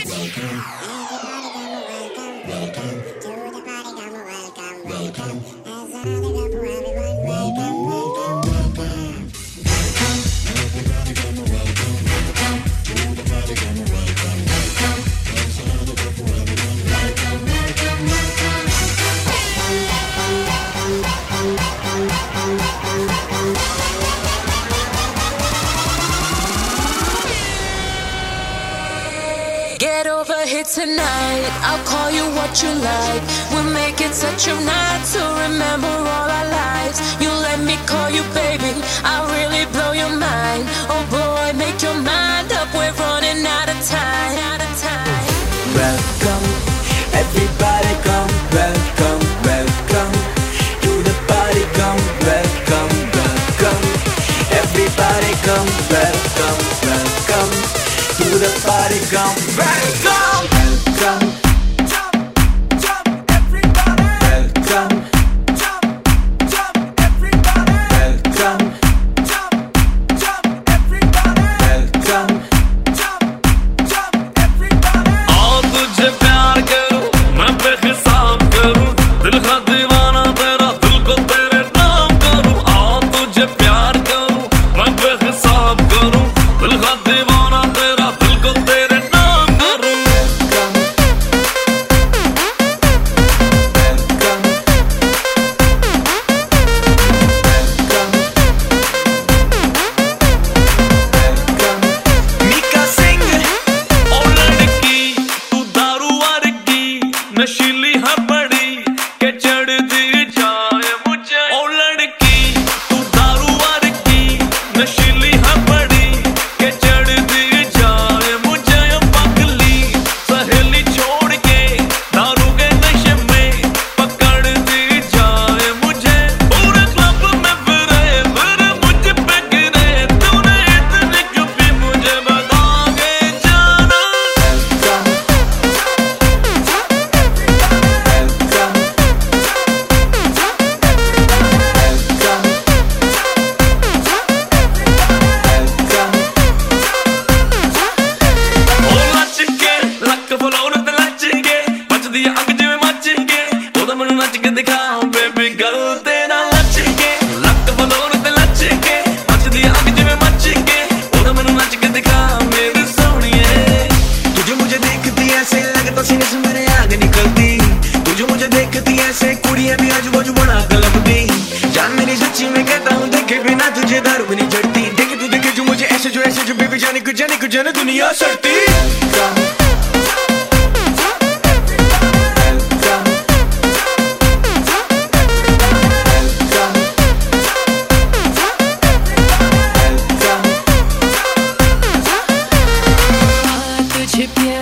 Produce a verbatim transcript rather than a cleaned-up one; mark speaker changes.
Speaker 1: Get over here tonight, I'll call you what you like. We'll make it such a night to remember all our lives. You let me call you baby, I'll really blow your mind. Oh boy, make your mind up, we're running out of time, out of time.
Speaker 2: Welcome, everybody come, welcome, welcome to the party, come, welcome, welcome. Everybody come, welcome, welcome to the party, come, welcome, welcome. Jump, jump, everybody. Welcome, jump, jump, everybody. Welcome, jump, jump, everybody. Welcome, jump, jump, everybody.
Speaker 3: आओ तुझे प्यार करूं, मैं बेहिसाब करूं, दिल का दीवाना तेरा, दिल को तेरे नाम करूं। आओ तुझे प्यार करूं, मैं बेहिसाब करूं, दिल का दीवाना तेरा, दिल को तेरे नाम करूं।
Speaker 2: मीका सिंह,
Speaker 3: ओ लड़की तू दारू वर्गी, नशीली है बड़ी के चढ़ती जाए मुझे। ओ लड़की तू दारू वर्गी, नशीली है बड़ी के चढ़ती जाए मुझे। पगली सहेली छोड़ के दारू के नशे में पकड़ती जाए मुझे। पूरे क्लब में फिरे फिर मुझ पे गिरे, तूने इतनी क्यों पी मुझे बता के जाना। ओ लच के लक फलोर ते लच के, बचदी अग जिवें मच के, ओदा मैनू नच के दिखा बेबी गर्ल तेरा लच के। लक फलोर ते लच के, बचदी अग जिवें मच के, ओदा मैनू नच के दिखा मेरी सोहणीए।
Speaker 2: तुझे मुझे देखती ऐसे लगता सीने से मेरे आग निकलती। तुझे मुझे देखती ऐसे कुड़ियां भी आजू बाजू बना कलपती। जान मेरी सच्ची में कहता हूँ, देखे बिना तुझे दारू भी नहीं चढ़ती। देखे तू देखे जो मुझे ऐसे जो ऐसे जो बेबी जाने कुछ जाने कुछ जाने दुनिया सड़ती।
Speaker 1: तुझे प्यार